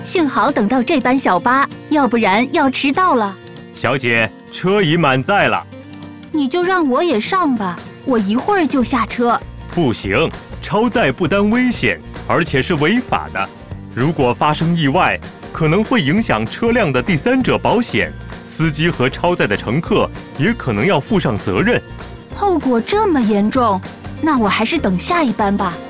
幸好等到这班小巴，要不然要迟到了。 小姐，车已满载了。 你就让我也上吧，我一会儿就下车。 不行，超载不单危险，而且是违法的。如果发生意外，可能会影响车辆的第三者保险，司机和超载的乘客也可能要负上责任。 后果这么严重，那我还是等下一班吧。